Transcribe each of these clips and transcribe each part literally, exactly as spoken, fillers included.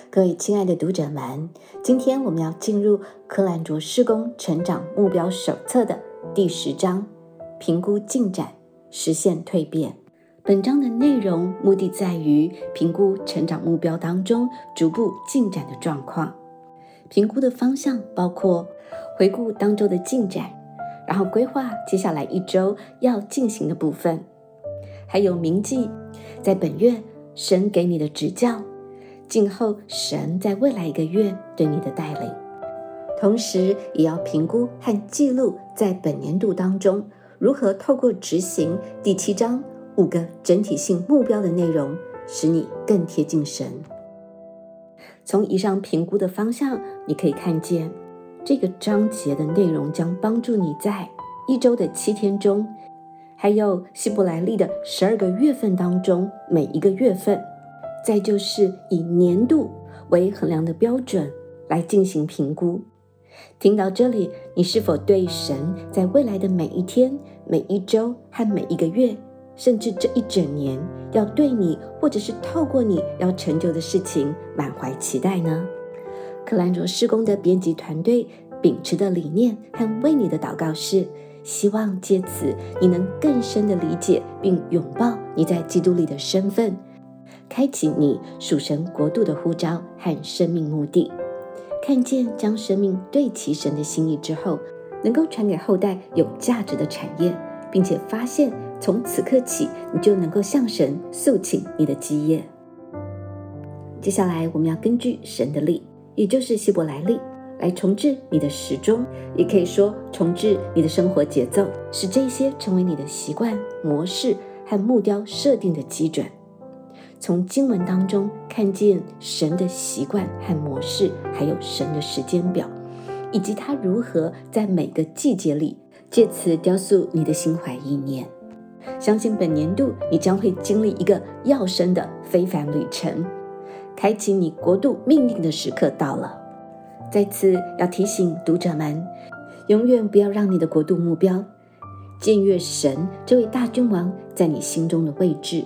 各位亲爱的读者们，今天我们要进入柯兰卓事工成长目标手册的第十章，评估进展，实现蜕变。本章的内容目的在于评估成长目标当中逐步进展的状况。评估的方向包括回顾当周的进展，然后规划接下来一周要进行的部分，还有铭记在本月神给你的指教，静候神在未来一个月对你的带领。同时也要评估和记录在本年度当中如何透过执行第七章五个整体性目标的内容，使你更贴近神。从以上评估的方向，你可以看见这个章节的内容将帮助你在一周的七天中，还有希伯来历的十二个月份当中每一个月份，再就是以年度为衡量的标准来进行评估。听到这里，你是否对神在未来的每一天、每一周和每一个月，甚至这一整年要对你或者是透过你要成就的事情满怀期待呢？柯兰卓事工的编辑团队秉持的理念和为你的祷告是，希望借此你能更深的理解并拥抱你在基督里的身份，开启你属神国度的呼召和生命目的，看见将生命对齐神的心意之后，能够传给后代有价值的产业，并且发现从此刻起你就能够向神诉请你的基业。接下来我们要根据神的力，也就是希伯来历，来重置你的时钟，也可以说重置你的生活节奏，使这些成为你的习惯、模式和目标设定的基准。从经文当中看见神的习惯和模式，还有神的时间表，以及他如何在每个季节里借此雕塑你的心怀意念。相信本年度你将会经历一个要生的非凡旅程，开启你国度命定的时刻到了。在此要提醒读者们，永远不要让你的国度目标僭越神这位大君王在你心中的位置。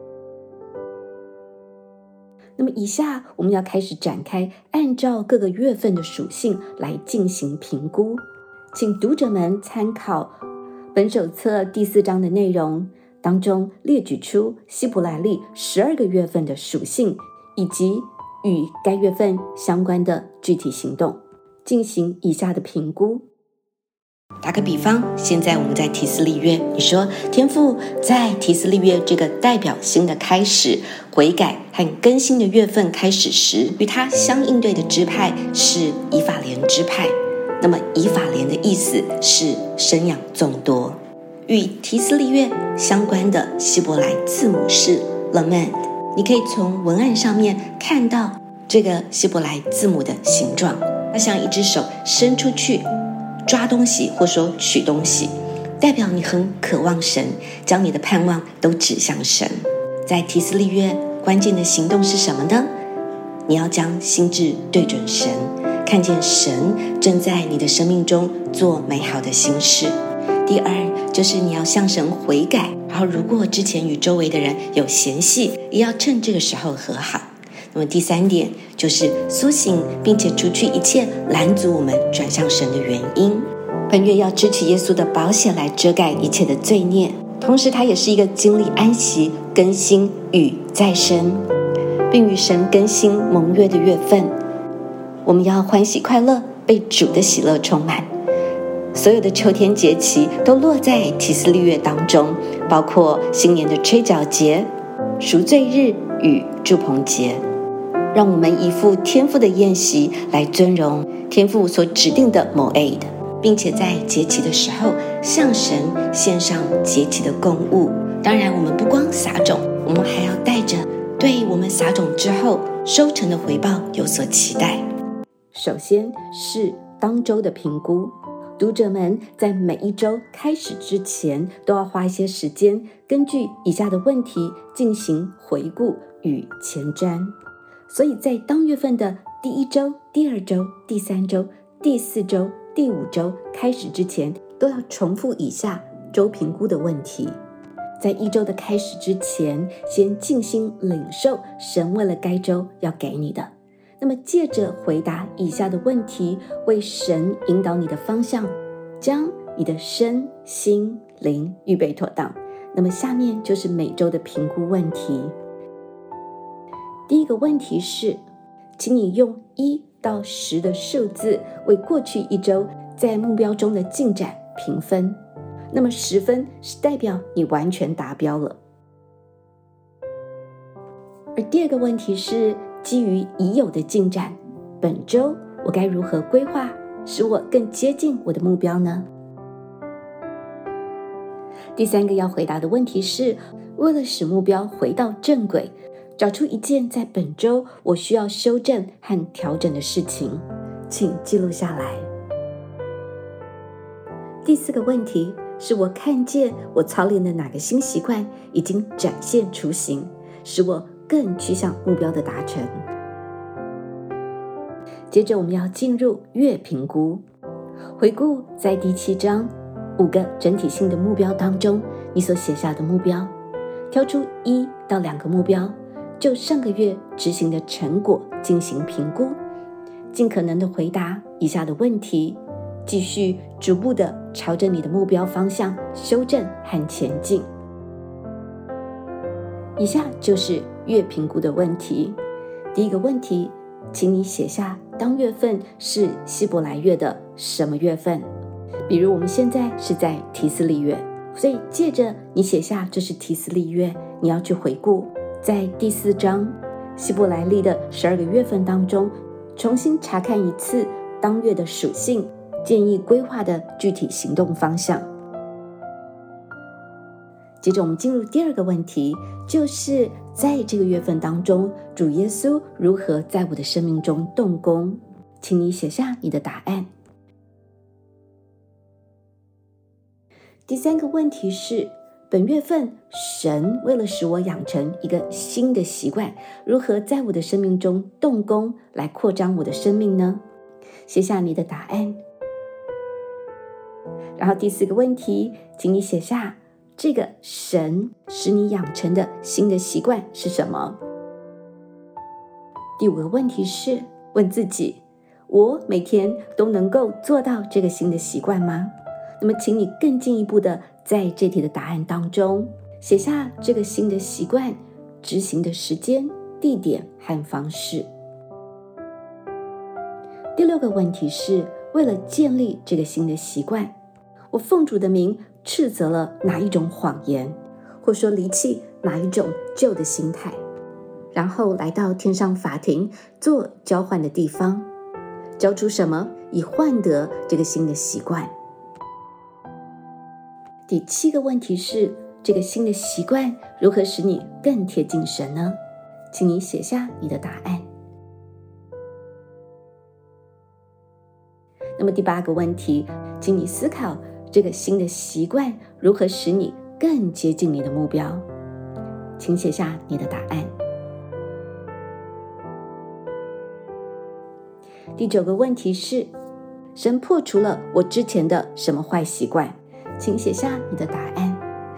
那么以下我们要开始展开按照各个月份的属性来进行评估，请读者们参考本手册第四章的内容当中列举出希伯来历十二个月份的属性，以及与该月份相关的具体行动，进行以下的评估。打个比方，现在我们在提斯利月，你说天父，在提斯利月这个代表新的开始、悔改和更新的月份开始时，与它相应对的支派是以法莲支派。那么以法莲的意思是生养众多。与提斯利月相关的希伯来字母是 Lamed， 你可以从文案上面看到这个希伯来字母的形状，它像一只手伸出去抓东西或说取东西，代表你很渴望神，将你的盼望都指向神。在提斯利月关键的行动是什么呢？你要将心智对准神，看见神正在你的生命中做美好的新事。第二就是你要向神悔改，然后如果之前与周围的人有嫌隙，也要趁这个时候和好。那么第三点就是苏醒，并且除去一切拦阻我们转向神的原因。本月要支起耶稣的宝血来遮盖一切的罪孽，同时它也是一个经历安息、更新与再生，并与神更新盟约的月份。我们要欢喜快乐，被主的喜乐充满。所有的秋天节期都落在提斯利月当中，包括新年的吹角节、赎罪日与住棚节。让我们以赴天父的宴席来尊荣天父所指定的 Moed， 并且在节期的时候向神献上节期的供物。当然我们不光撒种，我们还要带着对我们撒种之后收成的回报有所期待。首先是当周的评估，读者们在每一周开始之前都要花一些时间，根据以下的问题进行回顾与前瞻。所以在当月份的第一周、第二周、第三周、第四周、第五周开始之前，都要重复以下周评估的问题。在一周的开始之前，先静心领受神为了该周要给你的。 那么借着回答以下的问题，为神引导你的方向，将你的身心灵预备妥当。那么下面就是每周的评估问题。第一个问题是，请你用一到十的数字为过去一周在目标中的进展评分。那么十分是代表你完全达标了。而第二个问题是，基于已有的进展，本周我该如何规划，使我更接近我的目标呢？第三个要回答的问题是，为了使目标回到正轨，找出一件在本周我需要修正和调整的事情，请记录下来。第四个问题是，我看见我操练的哪个新习惯已经展现雏形，使我更趋向目标的达成。接着我们要进入月评估，回顾在第七章五个整体性的目标当中，你所写下的目标，挑出一到两个目标，就上个月执行的成果进行评估，尽可能的回答以下的问题，继续逐步的朝着你的目标方向修正和前进。以下就是月评估的问题。第一个问题，请你写下当月份是希伯来月的什么月份。比如我们现在是在提斯利月，所以借着你写下这是提斯利月，你要去回顾在第四章希伯来历的十二个月份当中，重新查看一次当月的属性，建议规划的具体行动方向。接着我们进入第二个问题，就是在这个月份当中，主耶稣如何在我的生命中动工，请你写下你的答案。第三个问题是，本月份神为了使我养成一个新的习惯，如何在我的生命中动工来扩张我的生命呢？写下你的答案。然后第四个问题，请你写下这个神使你养成的新的习惯是什么？第五个问题是问自己，我每天都能够做到这个新的习惯吗？那么请你更进一步的在这题的答案当中写下这个新的习惯执行的时间、地点和方式。第六个问题是，为了建立这个新的习惯，我奉主的名斥责了哪一种谎言，或说离弃哪一种旧的心态，然后来到天上法庭做交换的地方，交出什么以换得这个新的习惯。第七个问题是，这个新的习惯如何使你更贴近神呢？请你写下你的答案。那么第八个问题，请你思考这个新的习惯如何使你更接近你的目标，请写下你的答案。第九个问题是，神破除了我之前的什么坏习惯，请写下你的答案。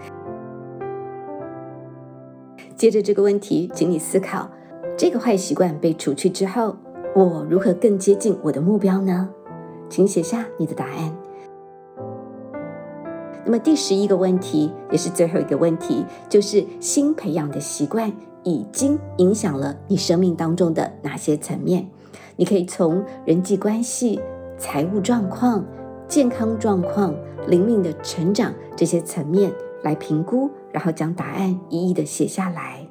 接着这个问题，请你思考这个坏习惯被除去之后，我如何更接近我的目标呢？请写下你的答案。那么第十一个问题，也是最后一个问题，就是新培养的习惯已经影响了你生命当中的哪些层面？你可以从人际关系、财务状况、健康状况、灵命的成长这些层面来评估，然后将答案一一的写下来。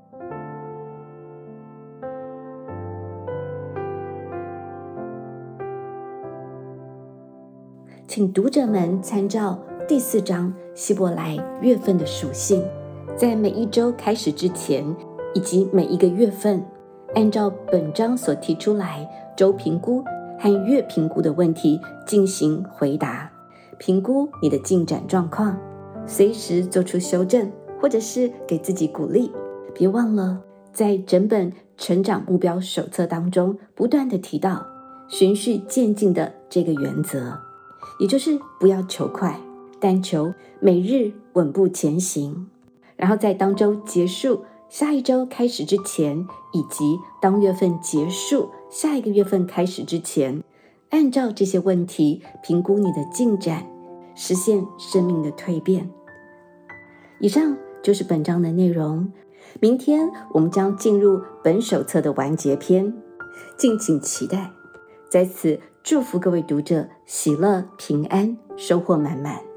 请读者们参照第四章希伯来月份的属性，在每一周开始之前，以及每一个月份，按照本章所提出来周评估和月评估的问题进行回答，评估你的进展状况，随时做出修正，或者是给自己鼓励。别忘了，在整本成长目标手册当中不断的提到循序渐进的这个原则，也就是不要求快，但求每日稳步前行。然后在当周结束、下一周开始之前，以及当月份结束下一个月份开始之前，按照这些问题评估你的进展，实现生命的蜕变。以上就是本章的内容，明天我们将进入本手册的完结篇，敬请期待。在此祝福各位读者喜乐平安，收获满满。